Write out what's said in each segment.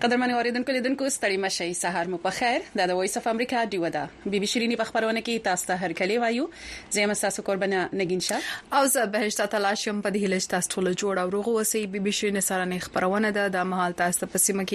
قدرمن اوریدونکو لیدونکو ستړي مشي سهار مو په خیر د وایس اف امریکا دیو ده بي شيريني په خبرونه کې تاسو ته هر کلی وایو زه مساسو قربانه نگین شاه او زه بهشته تلاشم په دې هلش تاسو ټول جوړ او روغ وسی بي شيريني سره نه خبرونه ده د مهال تاسو په سیمه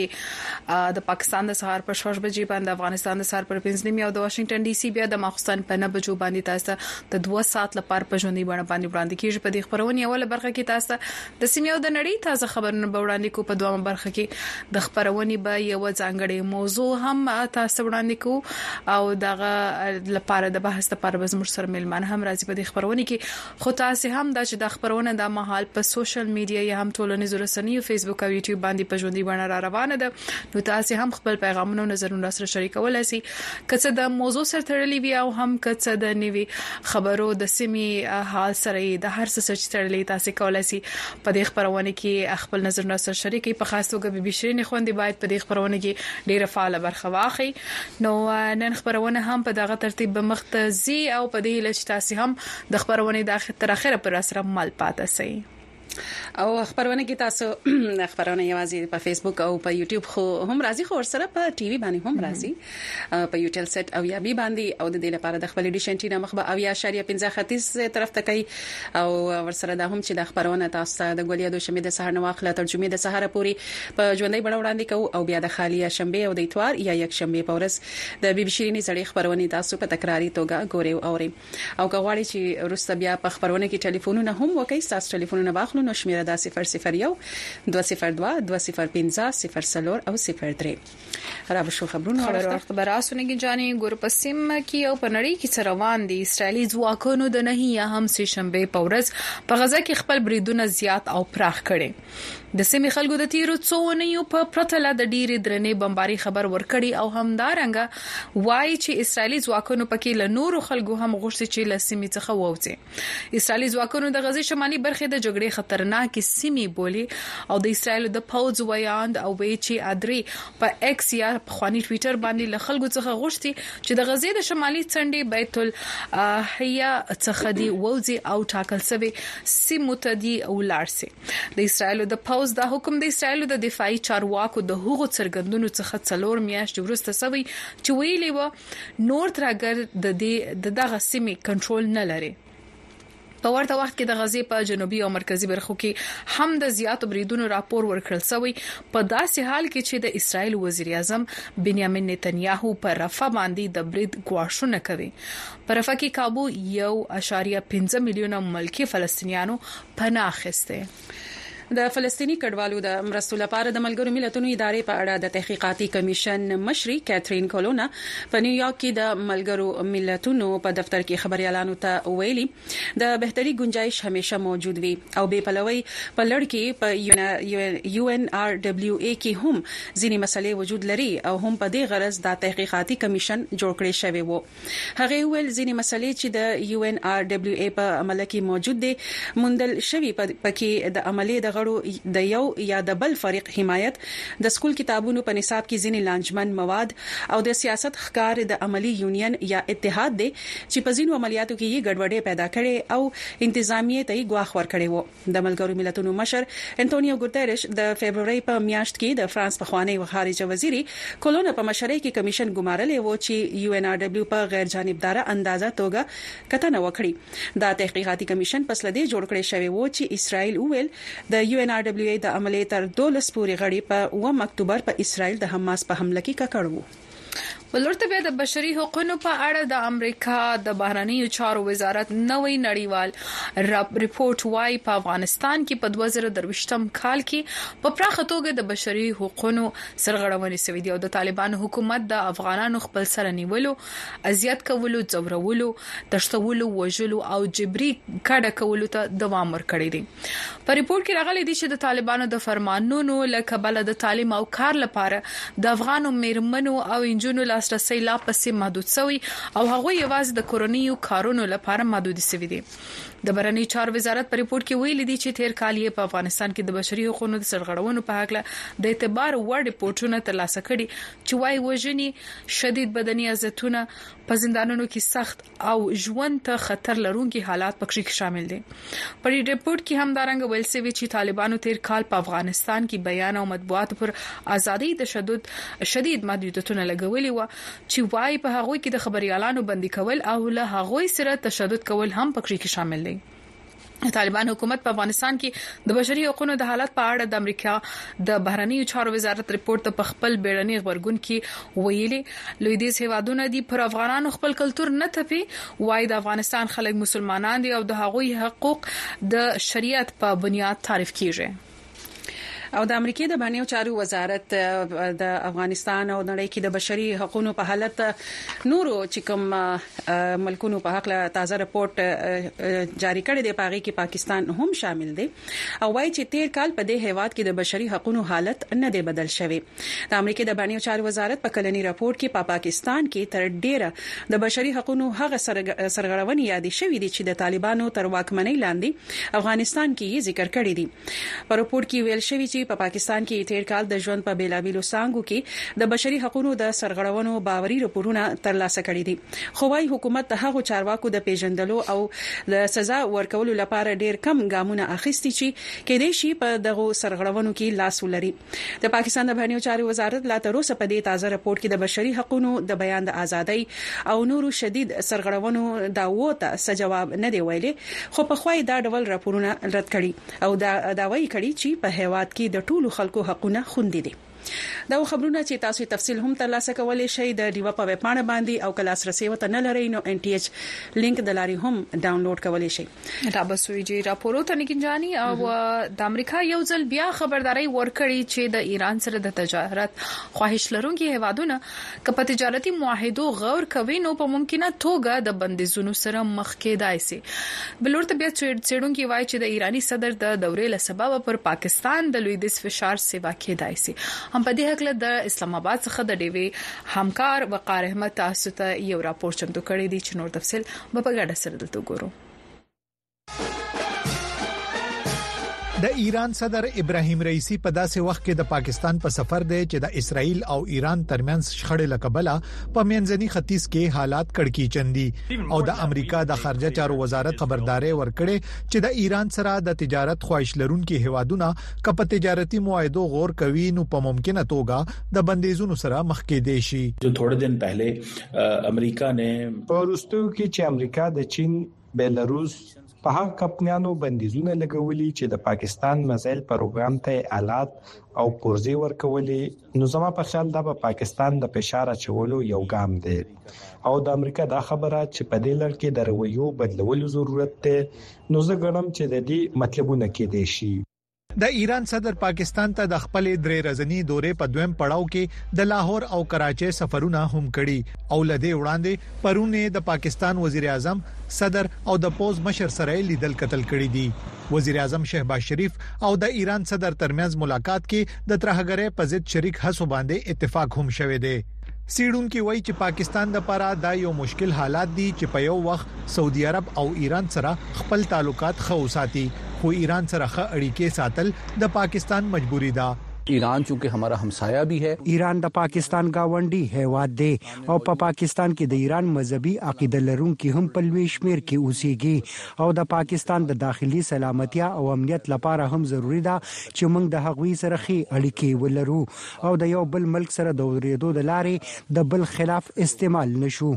کې د پاکستان د سهار په 6 بجې باندې افغانستان د سهار پر 5 نیمه او د واشنگټن ډي سي بیا د مخصوصن په 9 بجو باندې تاسو د 2 ساعت لپاره په ژوندۍ باندې وړاندې کیږي په دې خبرونه اوله برخه کې تاسو د سیمه او د نړۍ تازه خبرونه به وړاندې کو په دوامه برخه کې د خبرونه به یو ځانګړي موضوع هم تاسو وړاندې کو او دغه لپاره د بحث لپاره به زموږ سره ملمان هم راځي په دې خبرونه کې خو تاسو هم د خبرونه د مهال په سوشل میډیا یا هم ټولنیزو رسنیو فیسبوک او یوټیوب باندې په ژوندۍ باندې را روانه ده نو تاسو هم خپل پیغامونه او نظرونه سره شریکولای شئ کڅ د موضوع سره تړلې وي او هم کڅ د نوي خبرو د سیمې حال سره د هر څه سره تړلې تاسو کولای شئ په دې خبرونه کې خپل نظرونه سره شریکي په خاص توګه بي شيريني خوندې باید په دې خبرونه کې ډیره فعال برخه واخلي نو نن خبرونه هم په دغه ترتیب به مختزي او په دې لچ تاسو هم د خبرونه د اخر اخره پر سره مل پاتې سي او خبرونه کې تاسو خبرونه یوازې په فیسبوک او په یوټیوب خو هم راځي خو سره په ټي وي باندې هم راځي په یوټل سیټ او یا بي باندې او د دې لپاره د خپل ډیشن ټینه مخبه او یا شریعه 15 ختیځ طرف ته کوي او ورسره دا هم چې د خبرونه تاسو د ګولیا د شمې د سهار نو اخله ترجمه د سهار پوری په ژوندۍ بڼه وړاندې کوو او بیا د خالیه شنبه او د اتوار یا یک شنبه په ورځ د بي شيريني زړې خبرونه تاسو په تکراری توګه ګوري او اوري او کغواړي چې روسته بیا په خبرونه کې ټلیفونونه هم وکړي تاسو ټلیفونونه واخلو نو شمیره دا 001 202 205 0 او 03 را به شو خبرونه خبرونه کې جاني ګور پسیم کې او په نړۍ کې روان دي اسرایلی ځواکونو د نهي هم سه شنبه په ورځ په غزا کې خپل بریدونه زیات او پراخ کړي د سیمې خلکو د تیرو څونیو په پرتله د ډیرې درنې بمباري خبر ورکړي او همدارنګه وایي چې اسرایلی ځواکونو پکې له نورو خلکو هم غوښتي چې له سیمې څخه ووځي اسرایلی ځواکونو د غزې شمالي برخې د جګړې خطرناک سیمې بولی او د اسرایل د پوز ویاند او وی چې ادري په ایکس یا په خواني ټوئیټر باندې له خلکو څخه غوښتي چې د غزې د شمالي څنډې بیت الحیا څخه دی ووځي او ټاکل شوی سیمه ته دی او لارسي د اسرایل د پوز د حکم د اسرایل د دفاعي چارواکو د هغو څرګندونو څخه څلور میاشتې وروسته سوي چې ویلي و نورث راګر د دغه سیمې کنټرول نه لري په ورته وخت کې د غزې په جنوبي او مرکزی برخو کې هم د زیاتو بریدونو راپور ورکړل شوی په داسې حال کې چې د اسرایل وزیر اعظم بنیامین نتنیاهو پر رفح باندې د برید غواړونه کوي پر رفح کې کابو 1.5 میلیونه ملکی فلسطینیانو پناه اخیسته د فلسطینی کډوالو د مرستو لپاره د ملګرو ملتونو ادارې په اړه د تحقیقاتي کمیشن مشري کیترین کولونا په نیویارک کې د ملګرو ملتونو په دفتر کې خبريالانو ته ویلي د بهتري گنجائش همیشه موجود وي او بې پلوي په لړ کې په UNRWA کې هم ځینې مسلې وجود لري او هم په دې غرض د تحقیقاتي کمیشن جوړ کړی شوی وو هغه ویل ځینې مسلې چې د UNRWA په عمل کې موجود دي مندل شوی پکې د عملي د د یو یا د بل فریق حمایت د سکول کتابونو په نصاب کې ځینې لانجمن مواد او د سیاست ښکار د عملی یونین یا اتحاد دی چې په ځینو عملیاتو کې یې ګډوډي پیدا کړي او انتظامیه ته یې غواخ ور کړي وو د ملګرو ملتونو مشر انټونیو ګوتریش د فبرवरी په میاشت کې د فرانس په خوانی خارجه وزیري کولونا په مشرۍ کې کمیشن ګمارلې وو چې UNRW په غیر جانبدار اندازه توګه کتنه وکړي دا تحقیقاتي کمیشن پس لدی جوړ کړی شوی وو چې اسرائیل ویل د UNRWA د عملیات تر 12 پورې غړي په 1 اکتوبر په اسرائیل د حماس په حمله کې ککړو ولورته بیا د بشري حقوقو په اړه د امریکا د بهرنیو چارو وزارت نوې نړیوال ریپورت وايي په افغانستان کې په 2023م کال کې په پراخه توګه د بشري حقوقو سرغړونې شوې دي او د طالبانو حکومت د افغانانو خپل سره نیولو اذیت کولو ځورولو تشتولو وژلو او جبري کډه کولو ته دوام ورکړی دی په ریپورت کې راغلي دي چې د طالبانو د فرمانونو له کبله د تعلیم او کار لپاره د افغانو میرمنو او انجونو لاسرسي لا پسې محدود شوی او هغه یوازې د کورونیو کارونو لپاره محدود شوی دي. د بهرنی چارو وزارت په ریپورت کې ویلي دي چې تیر کال یې په افغانستان کې د بشري حقوقو د سرغړونو په حق د اعتبار وړ ریپورتونه ترلاسه کړي چې وايي وژنې، شدید بدني اذیتونه، په زندانونو کې سخت او ژوند ته خطر لرونکي حالات پکې شامل دي. په ریپورت کې هم دارنګ ویل شوی چې طالبانو تیر کال په افغانستان کې بیان او مطبوعات پر ازادي د شدید محدودیتونه لګولي و چې وايي په هغه کې د خبريالانو بندي کول او له هغه سره تشدد کول هم پکې شامل دي. طالبان حکومت په افغانستان کې د بشري حقوقو د حالت په اړه د امریکا د بهرنی چارو وزارت ریپورت په خپل بیړني خبرګون کې ویلي لویدیځ هیوادونه دي پر افغانانو خپل کلچر نه تپي، وای د افغانستان خلک مسلمانان دي او د هغوی حقوق د شریعت په بنیاد تعریف کیږي. او د امریکای د بهرنیو چارو وزارت د افغانستان او نړۍ کې د بشري حقوقو په حالت نورو چې کوم ملکونو په حق له تازه رپورت جاری کړی دی، پاره کې پاکستان هم شامل دی او وايي چې تیر کال په دې هیواد کې د بشري حقوقو حالت نه دی بدل شوی. د امریکای د بهرنیو چارو وزارت په کلنی رپورت کې په پاکستان کې تر ډیره د بشري حقوقو هغه سرغړونې یادې شوې دي چې د طالبانو تر واکمنۍ لاندې افغانستان کې یې ذکر کړی دي. په رپورت کې ویل شوی چې په پاکستان کې تیر کال د ژوند په بیلابیلو څانګو کې د بشري حقوقو د سرغړونو باوري راپورونه ترلاسه کړي دي، خو وايي حکومت د هغو چارواکو د پیژندلو او د سزا ورکولو لپاره ډیر کم ګامونه اخیستي چې کېدې شي په دغه سرغړونو کې لاس ولري. د پاکستان د بهرنیو چارو وزارت لا تر اوسه په دې تازه راپور کې د بشري حقوقو د بیان د ازادۍ او نورو شدید سرغړونو دعوو ته څه جواب نه دی ویلي، خو په خوای دا ډول راپورونه رد کړي او دا داوی کړي چې په هیواد کې د ټولو خلکو حقونه خوندي دي. دا خبرونه چې تاسو تفصیل هم ترلاسه کولای شئ د ډیوا په ویب پاڼه باندې او کلاس رسي وته نه لري نو NTH لینک د لاري هم ډاونلوډ کولای شئ. دا بسويجي راپورو ته نګنجاني او د امریکا یو ځل بیا خبرداري ورکړي چې د ایران سره د تجارت خواهش لرونکي هیوادونه کله تجارتي معاهدو غور کوي نو په ممکنه توګه د بندیزونو سره مخ کېدای شي. بلورته بیا چېډونکي وایي چې د ایرانی صدر د دورې له سبب پر پاکستان د لویدیځ فشار سیوا کېدای شي. هم په دې حق د اسلام آباد څخه د ډیوی همکار وقار احمد تاسو ته یو راپور چمتو کړی دی چې نور تفصیل په ګډه سره دلته ګورو. د ایران صدر ابراهیم رئیسی په داسې وخت کې د پاکستان په سفر دی چې د اسرائیل او ایران ترمنځ شخړې لکبله په منځني ختیځ کې حالات کړکېچن دي او د امریکا د خارجه چارو وزارت خبرداري ورکړي چې د ایران سره د تجارت خواهش لرونکي هیوادونه کپ تجارتي معاهدو غور کوي نو په ممکنه توګه د بندیزونو سره مخ کېدې شي. جو थोड़े दिन पहले अमेरिका ने پرستو کې چې امریکا د چین، بیلاروس په هغه کمپنیانو بندیزونه لګولي چې د پاکستان مزایل پروګرام ته آلات او پرزې ورکولې، نو زما په خیال دا په پاکستان د فشار اچولو یو ګام دی او د امریکا دا خبره چې په دې لړ کې د رویو بدلولو ضرورت دی، نو زه ګڼم چې د دې مطلبونه کې دي شي. د ایران صدر پاکستان ته د خپل درې ورځنی دورې په دویم پړاو کې د لاهور او کراچۍ سفرونه هم کړي او لدې وړاندې پرونه د پاکستان وزیر اعظم صدر او د پوز مشر سره لیدل کتل کړي دي. وزیر اعظم شهباز شریف او د ایران صدر ترمنځ ملاقات کې د ترهګرۍ په ضد شریک هڅو باندې اتفاق هم شوه دی. سیډونکو وایي چې پاکستان د لپاره دا یو مشکل حالات دي چې په یو وخت سعودي عرب او ایران سره خپل تعلقات خو ساتي، خو ایران سره ښه اړیکې ساتل د پاکستان مجبوری ده. ایران چونکه हमारा हमसाया भी है. ایران د پاکستان گاونډي هیواد دی او په پاکستان کې د ایران مذهبي عقیده لرونکي هم په لوی شمیر کې اوسېږي او د پاکستان د داخلي سلامتیا او امنیت لپاره هم ضروری ده چې موږ د هغوی سره ښې اړیکې ولرو او د یو بل ملک سره د ورېدو د لارې د بل خلاف استعمال نشو.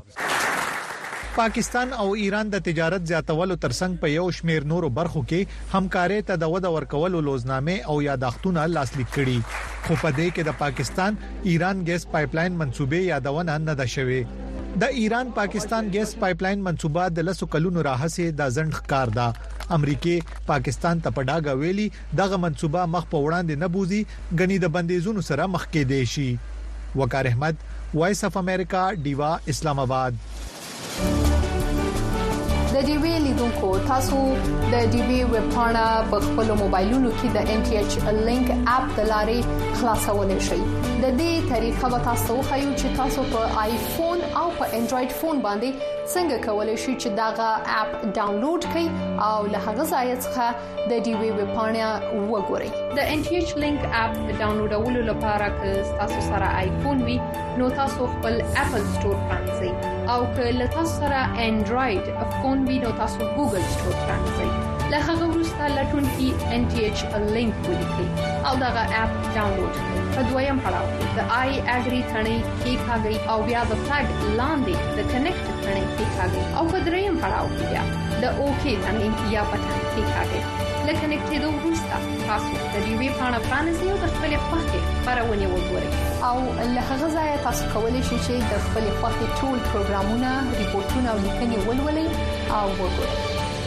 پاکستان او ایران د تجارت زیاتولو ترڅنګ په یو شمیر نورو برخو کې همکاري ته د وده ورکولو لوزنامې او یاداښتونه لاسلیک کړي، خو په دې کې د پاکستان ایران ګیس پایپلاین منصوبې یادونه نه ده شوې. د ایران پاکستان ګیس پایپلاین منصوبه د لسو کلونو راهسه د ځند ښکار ده. امریکای پاکستان ته په ډاګه ویلي دغه منصوبه مخ په وړاندې نه بوزي، غني د بندیزونو سره مخ کې دی شي. وقار احمد، وایس اف امریکا، ډیوا، اسلام آباد. د ډي وی لیدونکو تاسو د ډي وی ویب پاڼه په خپل موبایلونو کې د NTH لینک اپ د لارې خلاصولای شئ. د دې طریقه به تاسو خو چې تاسو په آیفون او په انډراید فون باندې څنګه کولای شئ چې داغه اپ ډاونلوډ کړئ او له هغه ځای څخه د ډي وی ویب پاڼه وګورئ. د NTH لینک اپ ډاونلوډولو لپاره که تاسو سره آیفون وي نو تاسو خپل اپل سٹور پرانځئ او که له تاسو سره انډراید فون وي نو تاسو ګوګل سٹور پرانځئ. له هغه وروسته لټون کې NTH لینک ولیکئ او داغه اپ ډاونلوډ کړئ. په دویم پړاو کې د I agree ثنې کلیک او بیا د فلګ لاندې د کنیکټ ثنې کلیک او په دریم پړاو کې بیا د OK ثنې یا بټن کلیک. لکه نکټېدو وروسته تاسو د دې وی پاڼه پرانیزئ او د خپل خوښې خبرونه وګورئ او له هغه ځای تاسو کولی شئ چې د خپل خوښې ټول پروګرامونه، ریپورتونه او لیکنې ولولئ او وګورئ.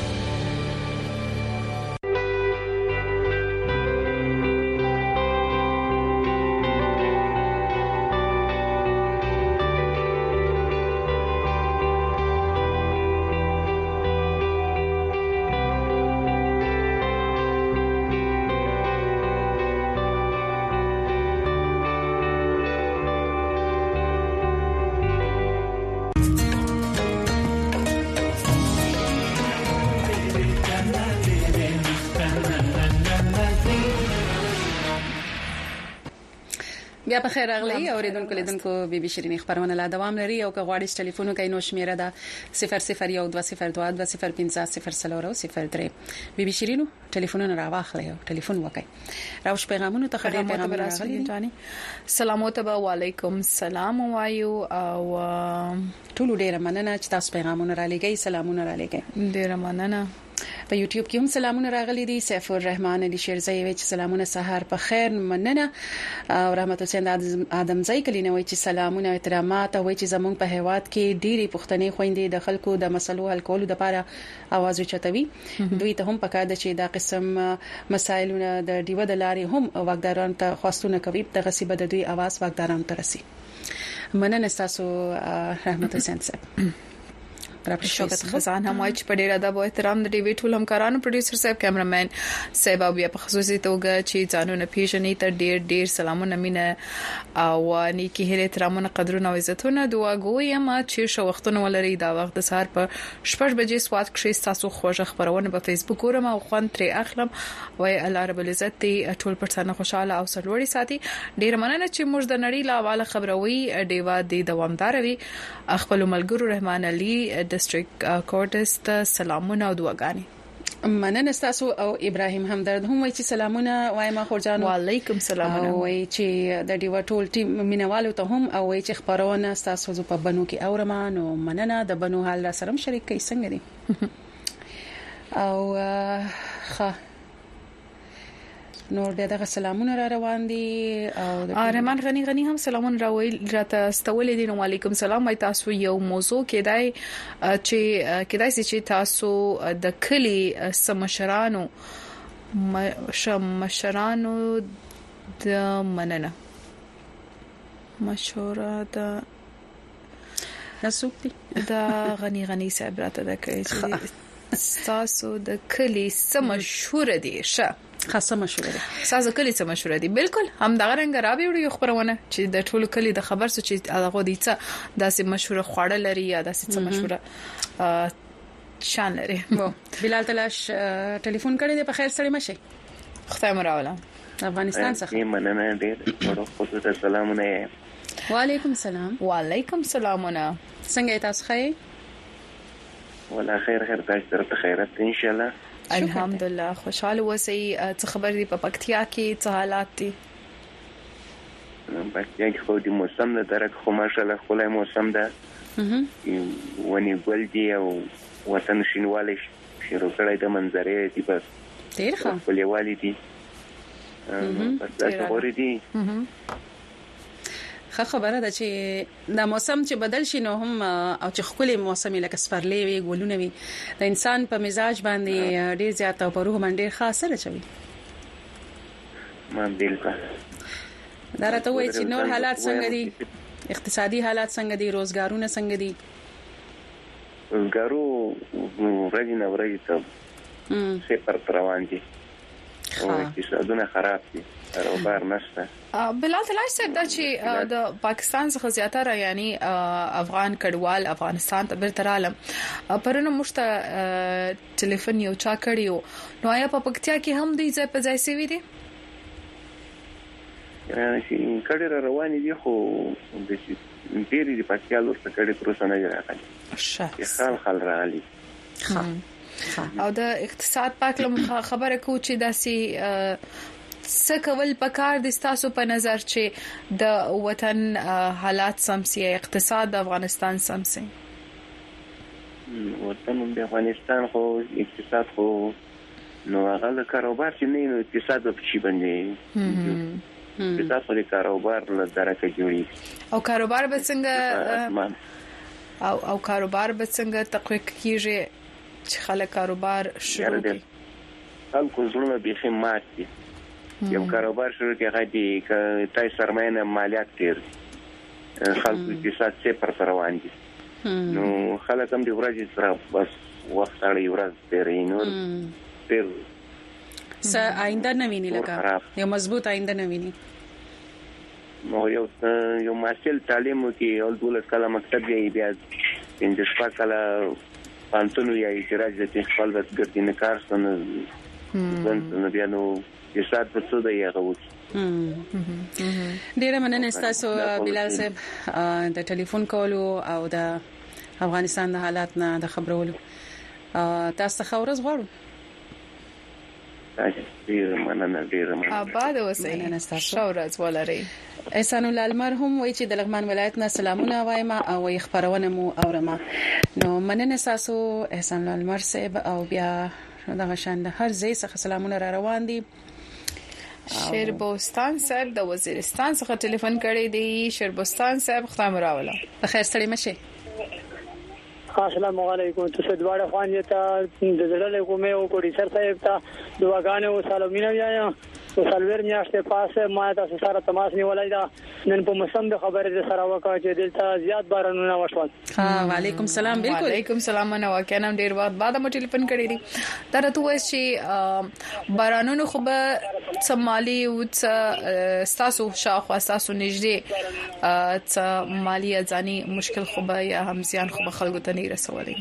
بیا په خیر اغلی اوریدونکو لیدونکو بي بي شيرين خبرونه لا دوام لري او که غواړئ ټلیفون وکړئ نو شمیره ده 001202205003 بي بي شيرين ټلیفونونه راواخلئ او ټلیفون وکړئ. راوش پیغامونه ته خبرې پیغامونه راغلي دي. سلامات به وعلیکم السلام وایو او ټول ډیر مننه چې تاسو پیغامونه را لګي. سلامونه را لګي. ډیر مننه. په یوټیوب کې هم سلامونه راغلي دي. سیف الرحمن علي شیرزی وی چې سلامونه سحر په خیر مننه. او رحمت حسین ادم زئی کلینه وی چې سلامونه احترامات او چې زمونږ په هیواد کې ډيري پښتنې خويندې د خلکو د مسلو حل کولو لپاره आवाज اوچتوي. دوی ته هم پکار ده چې دا قسم مسایلونه د دیو د لارې هم واقداران ته خواستونه کوي د غصب د دوی आवाज واقداران ته رسي. مننه تاسو رحمت حسین صاحب. شوکت خزان هم وایي چې په ډیر ادب او احترام د ټي وي ټول همکارانو پروډوسر صاحب کیمرامین صاحب او بیا په خصوصي توګه چې ځانونه پیژنې ته ډیر سلامونه مینه او نیکی هله احترامونه قدرونه او عزتونه دعا ګویم چې شو وختونه ولري دا وخت د سهار په 6 بجې سواد کې تاسو خوږه خبرونه په فیسبوک ورم او خوان تر اخلم وای الله رب العزت ټول پرسانه خوشاله او سرلوړي ساتي. ډیر مننه چې موږ د نړۍ لا والا خبروي دیوا دی دوامدار وي. خپل ملګرو رحمان علي ډیسټریکټ کورټس ته سلامونه او دعاګانې. مننه تاسو او ابراهيم همدرد هم وایي چې سلامونه وایم خورجان. وعلیکم السلام. وایي چې د ډیوا ټول ټیم مینوالو ته هم او وایي چې خبرونه تاسو په بنو کې اورمان او مننه د بنو حال را سره شریک کوي څنګه دي او ښه نور بیا دغه سلامونه را روان دي او رحمان غنی هم سلامونه راوي راته استولې دي. وعلیکم السلام. وای تاسو یو موضوع کېدای چې تاسو د کلی سمشرانو د مننه مشوره د نسوکتي د غنی صاحب راته د کوي چې تاسو د کلی سمشوره دي خاصه مشوره دي. ساز کلی څه مشوره دي. بالکل هم دا رنګ را ویډیو خبرونه چې د ټولو کلی د خبر څه چې هغه دي څه داسې مشوره خوړل لري یا داسې څه مشوره شان لري. بلال تلاش ټلیفون کړی دی. په خیر سره مشه خدای مراوله افغانستان څخه. مننه ډېر خصوصا سلامونه. وعلیکم السلام. وعلیکم السلامونه. څنګه تاسو ښه؟ ولا خیر تاسو ته خیرت ان شاء الله. الحمدلله خوشاله اوسئ. څه خبر دي په پکتیا کې څه حالات دي؟ پکتیا کې خو د موسم د درک خو ماشاءالله خلای موسم ده. ونی ګل دی او وطن شینواله شروع کړی د منظرې دی بس ډیر ښه ولې دي بس دا خبرې دي. خبره ده چې دا موسم چې بدل شي نو هم او چې خپل موسم لکه سپرلې وي ګلونه وي د انسان په مزاج باندې ډیر زیات او په روح باندې خاصه رچوي. ما بالکل دا راته وایي چې نور حالات څنګه دي، اقتصادي حالات څنګه دي، روزګارونه څنګه دي؟ ګارو ورځ نه ورځ ته صفر روان دي او اقتصادونه خراب دي کاروبار نشته. بلال تلای صاحب دا چې د پاکستان څخه زیاتره یعنی افغان کډوال افغانستان ته بیرته رااله پرونه مشته ټلیفون یو چا کړیو نو آیا په پکتیا کې هم دوی ځای په ځای سوي دي؟ چې کډه روانې دي خو د پیری د پکتیا لور ته کډه پروسه نه راغلي خال راغلي. او د اقتصاد پاکلم خبره کو چې داسي څه کول پکار دي تاسو په نظر چې د وطن حالات سمسي اقتصاد د افغانستان سمسي؟ وطن د افغانستان خو اقتصاد خو نو هغه کاروبار چې نه اقتصاد په شي باندې اقتصاد په کاروبار له درکه جوړي او کاروبار به څنګه او کاروبار به څنګه تقویه کیږي چې خلک کاروبار شروع کړي؟ خلکو زړونه به مات دي یو کاروبار شروع کړي چې تای سرمایه نه مالیات تیر خلکو اقتصاد صفر روان دي نو خلک هم د ورځې سره بس وخت اړي ورځ تیرې نو تیر س آینده نه ویني لکه یو مضبوط آینده نه ویني. نو یو ماسل تعلیم کې اول دولت کله مکتب یې بیا د شپه کله پانتونو یا اعتراض د خپل د ګرځینې کار څنګه نو بیا نو اقتصاد په څه دی هغه ډیره مننه تاسو بلال صاحب د ټلیفون کولو او د افغانستان د حالات نه د خبرولو تاسو خبرز غواړو. ډیره مننه آباد اوسئ شورز ولري. احسان الله المرحوم وای چې د لغمان ولایت نه سلامونه وایم او خبرونه مو اورم نو مننه تاسو احسان الله المرحوم او بیا دغه شان د هر ځای څخه سلامونه را روان دي. شیربوستان صاحب د وزیرستان څخه ټلیفون کړی دی. شیربوستان صاحب خدای راوله په خیر ستړي مشه. السلام علیکم. تاسو دواړه خوانې ته د زړه کومه او پروډوسر صاحب ته دعاګانې او سلامونه وایم. سلویر میاشتې پاسه ما تاسو سره تماس نیولای دا نن په موسم د خبرې سره وکړه چې دلته زیات بارانونه وشول. وعلیکم السلام. بالکل وعلیکم السلام. نو واکنه ډیر وخت بعد مو ټلیفون کړی دی. درته وایي چې بارانونه خو به سمالي او تاسو شاوخوا تاسو نږدې څ مالی ځاني مشکل خو به یا هم زیان خو به خلکو ته نه رسولي.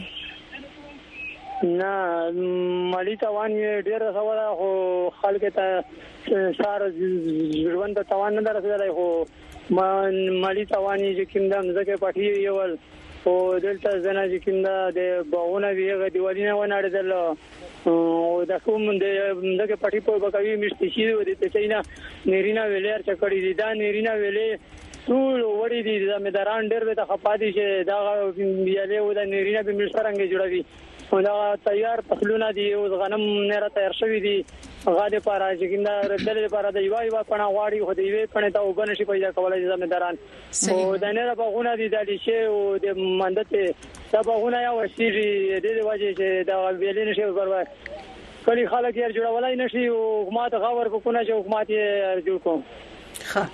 نه مالی توان ډیر رسوله خو خلک ته سار ژوند توان نه درسره خو مالی توان چې کیندم زکه پټي یول او دلته زنه چې کیندا د باغونه ویغه دیوالینه وناړدل او د کوم دغه پټي په بکوي مشتي شي د چینا نیرینا ویلر چکړی دي دا نیرینا ویلې ټول وړي دي زمیداران ډېر به د خپادي چې دا بیاله و د نیرینا به مشترنګ جوړوي او دا تیار فصلونه دي او غنم نه را تیار شوی دي غاده پارا چې کیندا ردل لپاره د یوای پنا واړي خو دی وی پنه ته وبنشي پیدا کولای زمیداران او د نه بغونه دي د لشه او د مندته دا بغونه یا وسیری د دې وجه چې دا ویلې نشي ورور کلی خلک یې جوړولای نشي او حکومت غاور کو نه چې حکومت یې جوړ کو. ها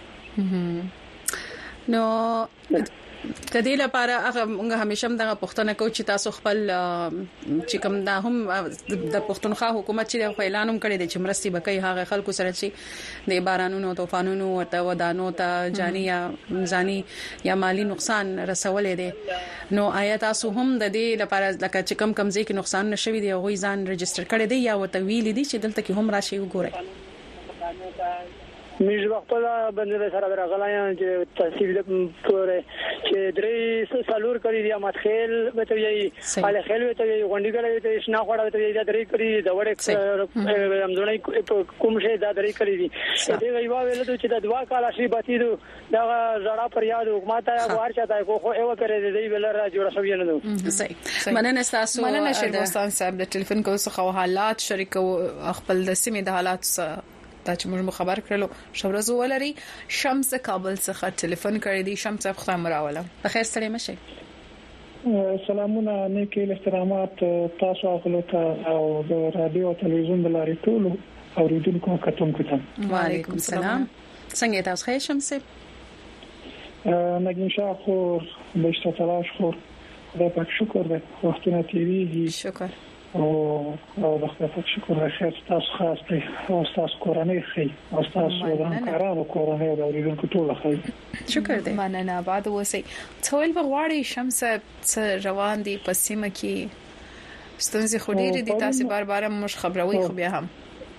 نو کدی لپاره هغه موږ همیشه دغه پښتنه کو چې تاسو خپل چې کوم دا هم د پښتونخوا حکومت چې اعلان هم کړی دی چې مرستي بکای هغه خلکو سره چې د بارانونو طوفانونو ورته ودانو ته جاني یا ځاني یا مالی نقصان رسولې دي نو آیا تاسو هم د دې لپاره لکه چې کم ځای کې نقصان نشوي دی هغه ځان ريجستره کړی دی یا ورته ویل دي چې دلته کې هم راشي وګورئ. میز وخت لا بندل سره راغلایم چې تحصیل پورې چې درې سالور کړی دی مدخل وته یې علي خل وته یې غونډي کړی ته شنا خوړه وته یې دا درې کړی دا وړه همځونې کوم شي دا درې کړی دي دې ویوا ویل چې دا دوا کال شي باتی دا زړه پر یاد حکومت یا وار چاته کو خو ایو کړی دی ویل را جوړ شوی نه دو. صحیح مننه تاسو مننه شیربوستان صاحب د ټلیفون کو څخه حالات شریکو خپل د سیمې د حالات دا چې موږ خبر کړلو شورز ولري. شمس کابل څخه ټلیفون کړی دی. شمس صاحب خدای مراوله په خیر سره مشه. سلامونه نیکی احترامات تاسو خپلته او د رادیو او تلویزیون د لارې ټول اوریدونکو کتونکو ته وعلیکم السلام. څنګه تاسو ښه شمس؟ نگین شاه خور بشته تلاش خور خدای پاک شکر دې وختونه تیریږي شکر او د خدای پاک شکر دې خیر تاسو خاص دې او تاسو کورنۍ خي او تاسو د همکارانو کورنۍ او اوریدونکو ټول خي شکر دې مننه بعد وسی څول بغواړي شمس روان دي پسیمه کې ستونزې خوري دي تاسو بار مش خبروي خو بیا هم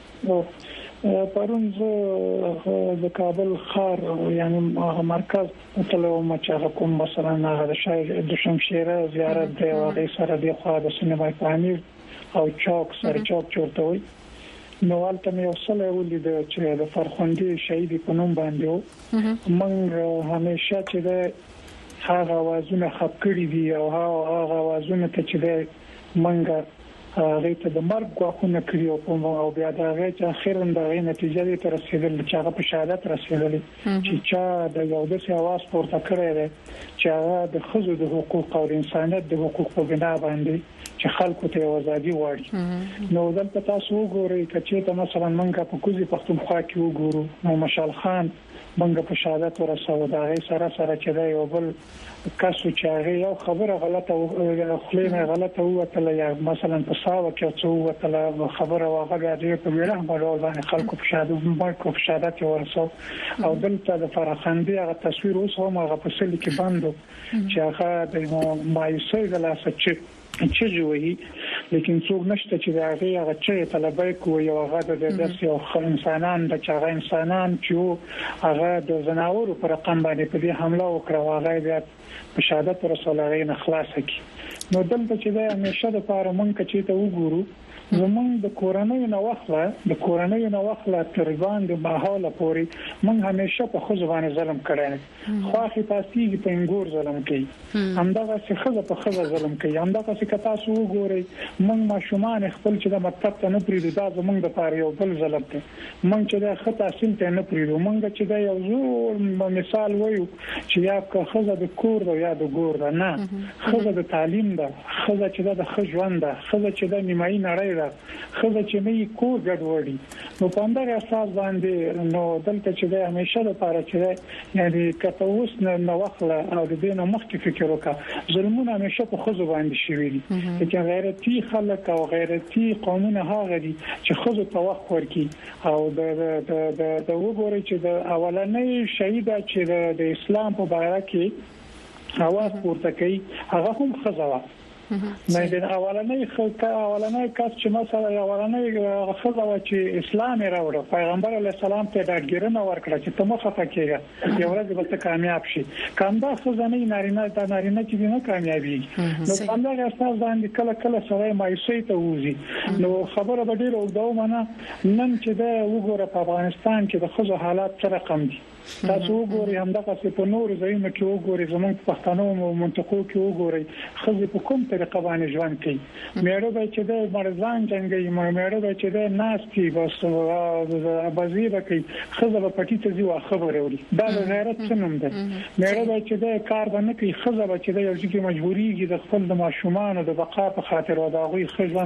پرون زه د کابل ښار یعنی مرکز تلو مچا کوم مثلا هغه د شمشیره زیارت دی او د سره د خوا د سینما پامیر او چوک سره چوک چورته وي نو ولته مې وصله ولید چې د فرخندي شهید په نوم باندې موږ همیشه چې د هغه وازونه خپ کړی دي او هغه وازونه ته چې د منګه ریته د مرګ غوښنه کړی او بیا دا غي چې اخیراً د غي نتیجې ته رسیدل چې هغه په شهادت رسیدل چې چا د یو د سیاواز پورته کړی دی چې هغه د خزو د حقوق او انسانيت د حقوق په بنا باندې چې خلکو ته ازادي وړي نو دلته تاسو وګورئ چې ته مثلا منګه په کوزي پښتونخوا کې وګورو نو مشال خان منګه په شهادت ورسوه دا غي سره چې دا یو بل کاسو چې هغه یو خبره غلطه او خلینه غلطه وته یا مثلا په ساوه کې څو وته خبره واغه دې په ویره باندې خلکو په شهادت ورسوه او دلته د فرخندي هغه تصویر اوس هم هغه په سلی کې باندې چې هغه د مایوسۍ د لاسه چې جوړي لیکن څوک نشته چې هغه چې طلبای کوي او هغه د داسې انسانان د چاغ انسانان چې هغه د زناورو پر رقم باندې په دې حمله وکړه هغه بیا په شهادت رسول الله نه خلاص کی نو دلته چې د همیشه د پاره مونږ چې ته وګورو زمونږ د کورنۍ نو وخله تر باندې ماحول پوري مونږ همیشه په خو ځوانه ظلم کړی خواخي تاسو په انګور ظلم کوي همدغه څه خزه په خزه ظلم کوي همدغه څه تاسو وګورئ مونږ ماشومان خپل چې د مکتب ته نه پریږدو دا زمونږ د پاره یو بل ظلم دی مونږ چې د خطا سین ته نه پریږدو مونږ چې د یو مثال وایو چې یا خزه د کور دا یا د ګور دا نه خزه د تعلیم ده خزه چې د خژوند ده خزه چې د نیمایي نړۍ خزه چې نه کور ګډوډي نو په همدغه اساس باندې نو دلته چې د همیشه لپاره چې یعنی کته اوس نه وخله او د دې نه مخکې فکر وکړه ظلمونه همیشه په خزو باندې شوي دي چې غیرتي خلک او غیرتي قانون هغه دي چې خزو توخ ورکی او د وګوري چې د اولنۍ شهید چې د اسلام په باره کې اواز پورته کوي هغه هم خزوه نه د اولنۍ کس چې مثلا اولنۍ خزه چې اسلام راوړ پیغمبر علی السلام ته دا ګرنه ورکړه چې ته مخه پکېږه یو ورځ به ته کامیاب شي کاندا خزه نه نارینه چې نه کامیابی نو څنګه اساس باندې کله سره مایوسۍ ته وځي نو خبره به ډیره وګداو نن چې دا وګوره په افغانستان کې د خزو حالات سره کم دي تاسو وګورئ همدغه په نور ځایونو کې وګورئ زموږ پښتنو منطقو کې وګورئ خزه په کوم طریقه باندې ژوند کوي مېړه به چې د مرزان جنگي مېړه به چې د ناستي بس بازی کوي خزه په پټی ته ځي خبره وړي دا غیرت څنګه ده مېړه به چې د کار باندې کوي خزه به چې د یو ځکه مجبوريږي د خپل د ماشومان او د بقا په خاطر او د غوي خزن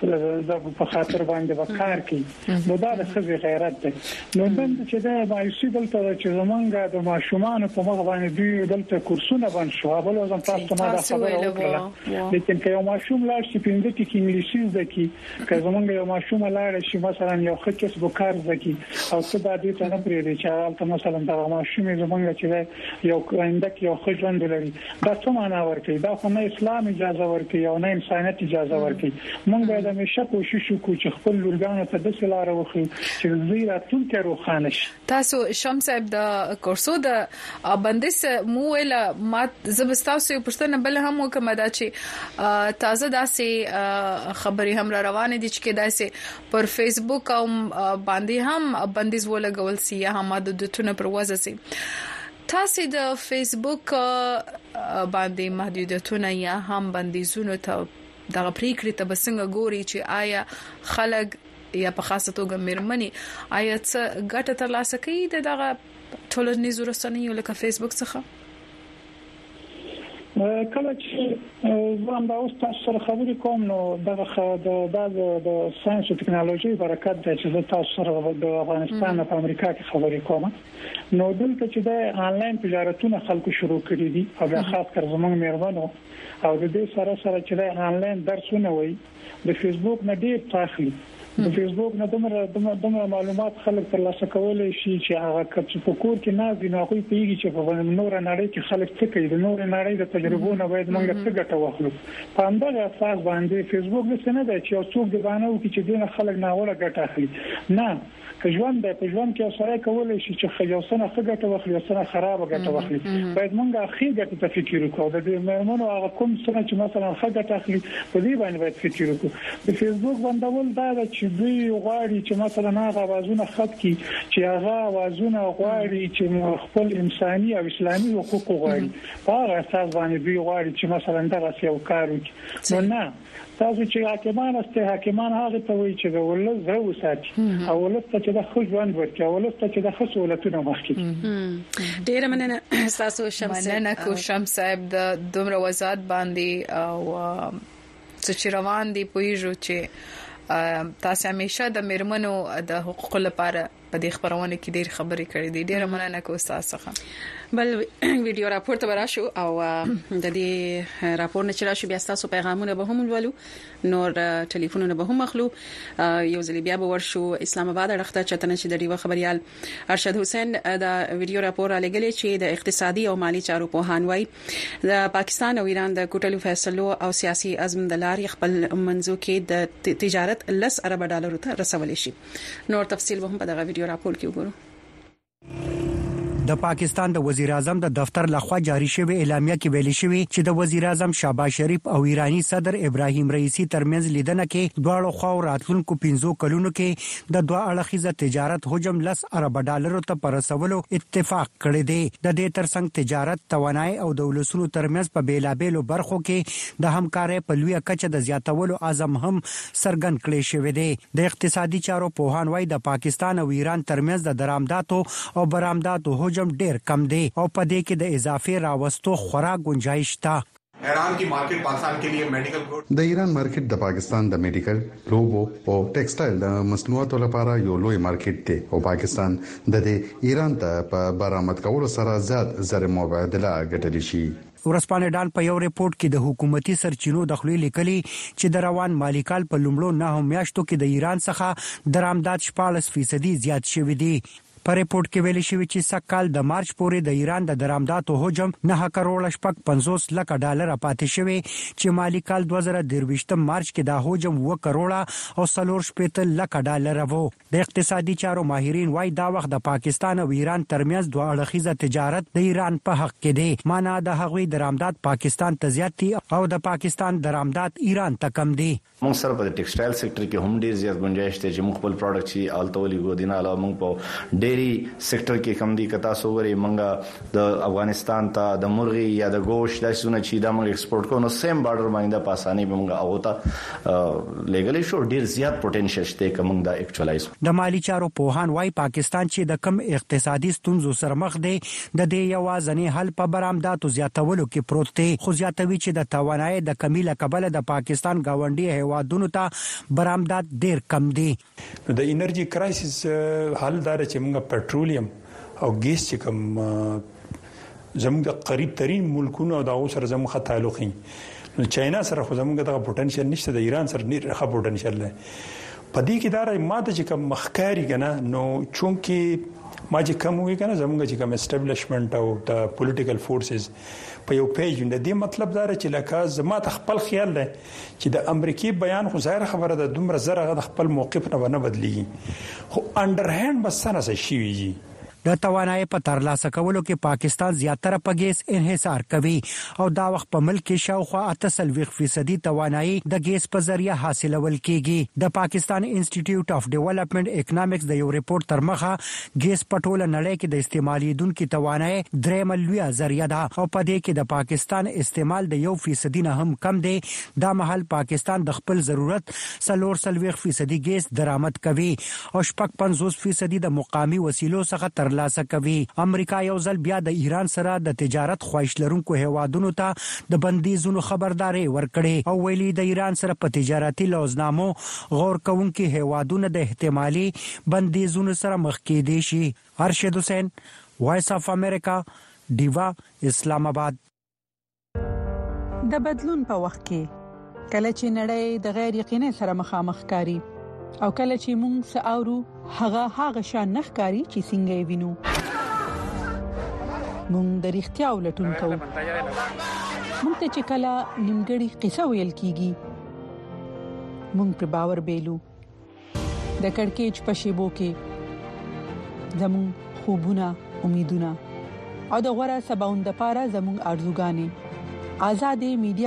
په خاطر باندې وکړ کوي نو دا د خزه غیرت ده نو نن چې د مایوسي دلته چې زمونږه د ماشومان په مخ باندې دوی دلته کورسونه باندې شو بل ځم تاسو ما دا خبره وکړه لیکن که یو ماشوم لاړ شي په دې کې انګلیسي زده که زمونږ یو ماشوم لاړ شي مثلا یو خکس وکړ زکی او څه د دې ته نه پریږدي چې حالت مثلا دا ماشوم زمونږ چې یو کاینده کې یو خجوند لري دا څه معنا ورکړي دا خو نه اسلام اجازه ورکړي او نه انسانيت اجازه ورکړي موږ باید همیشه کوشش وکړو چې خپل لورګانو ته د سلاره وخی چې دوی راتلونکي روښانه شي تاسو شمس د کورسو د بندیس مویل ما زبستاسو پښتنه بل هم وکم دا چې تازه داسې خبري هم را روانه دي چې داسې پر فیسبوک او باندې هم بندیز ولګول سي یا هم د دتونه پر وځي تاسو د فیسبوک باندې محدودیتونه یا هم بندیزونه ته د پریکړې ته بسنګ ګوري چې آیا خلک یا په خاصه توګه مېرمنې آیا څه ګټه ترلاسه کوي دغه ټولنیزو رسنیو لکه فیسبوک څخه کله چې زه دا اوس تاسو سره خبرې کوم نو د ساينس او ټکنالوژي برکت د چې تاسو سره د افغانستان او امریکا کې خبرې کوم نو دلته چې د انلاین تجارتونه خلکو شروع کړي دي او بیا خاص کر زموږ مېرمنو او د دې سره چې د انلاین درسونه وي د فیسبوک نه ډیر تاخلي د فیسبوک نه دومره معلومات خلک ترلاسه کولای شي چې هغه کڅ په کور کې نه دي نه کوي پیږي چې په نور نړۍ کې خلک څه کوي د نور نړۍ د تجربو نه باید موږ څه ګټه واخلو په همدغه اساس باندې فیسبوک د څه نه دی چې څوک د باندې او چې دینه خلک نه وړه ګټه اخلي نه که ژوند په ژوند کې سره کولای شي چې یو سنه ګټه واخلي یو سنه خراب ګټه واخلي باید موږ اخی ګټه ته فکر وکړو د دې مېرمنو هغه کوم څه چې مثلا ګټه اخلي په دې باندې باید فکر وکړو د فیسبوک باندې دا چې دوی غواړي چې مثلا هغه وازونه خط کی چې هغه وازونه غواړي چې خپل انساني او اسلامي حقوق غواړي په هغه اساس باندې دوی غواړي چې مثلا دا یو کار وکړي نو نه تاسو چې حاکمان هغه ته وایي چې ولله زه وساتي او ولله چې د خو ژوند ورکړي او ولله چې د خصولتونو مخکې ډیر مننه تاسو شمس مننه کو شمس صاحب د دومره وضاحت باندې او چې روان دي پویژو چې تاسو همیشه د میرمنو د حقوقو لپاره په دې خبرونه کې ډېر خبرې کړې دي ډېر مننه کوم تاسو څخه بل ویډیو راپور ته راشو او د دې راپور نه چې راشو بیا تاسو پیغامونه به هم ولولو نور ټلیفونونه به هم مخلو یو ځل بیا به ورشو اسلام آباد رخته چتنه چې د ډیوه خبريال ارشد حسین دا ویډیو راپور لګلې چې د اقتصادي او مالی چارو په هانوي د پاکستان او ایران د کوټلو فیصلو او سیاسي عزم د لارې خپل منځو کې د تجارت $10 ارب ته رسولې شي نور تفصیل به هم په دغه ویډیو راپور کې وګورو د پاکستان د وزیر اعظم د دفتر لخوا جاری شوی اعلامیه کې ویل شوی چې د وزیر اعظم شهباز شریف او ایرانی صدر ابراهیم رئیسی ترمنځ لیدنه کې دواړو خواو راتلونکو 15 کلونو کې د دوه اړخیزه تجارت حجم $10 ارب ته پرسولو اتفاق کړی دی د دې ترڅنګ تجارت توانای او د ولسونو ترمنځ په بیلابېلو برخو کې د همکارۍ په لویه کچه د زیاتولو عزم هم څرګند کړی شوی دی د اقتصادي چارو پوهان وايي د پاکستان او ایران ترمنځ د درآمداتو او برآمداتو ډیر کم دی او په دې کې د اضافي راوستو خورا گنجائش شته ایران کی مارکیٹ پاکستان کے لیے میڈیکل گوڈ د ایران مارکیٹ د پاکستان د میډیکل لوبو او ټیکسټایل د مصنوعاتو لپاره یو لوی مارکیټ دی او پاکستان د دې ایران ته په برآمد کولو سره زیات زر مبادله ګټلی شي ورسپانې ډان په یو ریپورت کې د حکومتي سرچینو د خپل لیکلي چې د روان مالی کال په لومړو 9 میاشتو کې د ایران څخه درآمدات 14% زیات شوي دي په ریپورت کې ویل شوی چې سکهال د مارچ پورې د ایران د درآمداتو حجم 9 کروڑ 50 لک ډالر پاتې شوی چې مالی کال 2023 مارچ کې د حجم 1 کروڑ او 40 لک ډالر وو د اقتصادي چارو ماهرین وايي دا وخت د پاکستان او ایران ترمنځ دوه اړخیزه تجارت د ایران په حق کې دی معنا د هغوی درآمدات پاکستان ته زیات دي او د پاکستان درآمدات ایران ته کم دي موږ سره په ټیکسټایل سېکټر کې هم ډیر زیات ګنجائش ته چې موږ خپل پروډکټ شي التولي ګودینه علاوه موږ په ډیری سېکټر کې کم دي کتا سووري منګه د افغانستان ته د مرغي یا د گوشت د سونه چې دا موږ ایکسپورټ کوو نو سیم بارډر باندې په اساني موږ اوته لیګل شو ډیر زیات پوتنشل شته کوم دا اکچوالایز د مالی چارو پوهان وايي پاکستان چې د کم اقتصادي ستونزو سره مخ دی د دې یوازنی حل په برآمداتو زیاتولو کې پروت دی خو زیاتوي چې د توانایي د کمی له کبله د پاکستان گاونډي هیوادونو ته برآمدات ډیر کم دي د انرژي کرایسس حل دار چې موږ پټرولیم او ګیس چې کوم زموږ قریب ترين ملکونو د اوسر زموږ تعلق نو چاینا سره خو زموږ د پوتنشل نشته د ایران سره نه ښه پوتنشل لري په دې کې دا ماده چې کوم مخکاري کنه نو چونکی ما چې کوم وی کنه زموږ چې کوم اسټابلیشمنت او د پولیټیکل فورسز په یو پیج د دې مطلب دا چې لکه زما ته خپل خیال دی چې د امریکای بیان خو ظاهر خبره ده دومره زره د خپل موقف نه بدلیږي خو انډر هاند بس سره شي ویږي د توانایي په ترلاسه کولو کې پاکستان زیاتره په ګیس انحصار کوي او دا وخت په ملک کې شاوخوا 88% توانایي د ګیس په ذریعہ حاصلول کیږي د پاکستان انسټیټیوټ اف ډیولپمنٹ اکونومکس د یو ریپورت تر مخه ګیس په ټوله نړۍ کې د استعمالیدونکو توانایي 3 لویه ذریعہ ده او په دې کې د پاکستان استعمال د 1% نه هم کم دی دا محل پاکستان د خپل ضرورت 40% ګیس درآمد کوي او 55% د مقامی وسیلو څخه تر ترلاسه کوي. امریکا یو ځل بیا د ایران سره د تجارت خواهش لرونکو هیوادونو ته د بندیزونو خبرداري ورکړې او ویلي د ایران سره په تجارتي لوزنامو غور کوونکي هیوادونو د احتمالي بندیزونو سره مخ کېدي شي. ارشد حسین، وایس اف امریکا، دیوا، اسلام آباد. د بدلون په وخت کې کله چې نړۍ د غیر یقیني سره مخامخ کاری او کله چې موږ ساورو هغه شان نخکاری چې څنګه وینو موږ د اړتیا ولټون کوو. موږ ته چې کله نیمګړی قصه ویل کیږي موږ په باور بیلو. د کڑکېچ په شیبو کې زموږ خوبونه، امیدونه او د غوړه سباوند لپاره زموږ ارزوګانې آزادې میډیا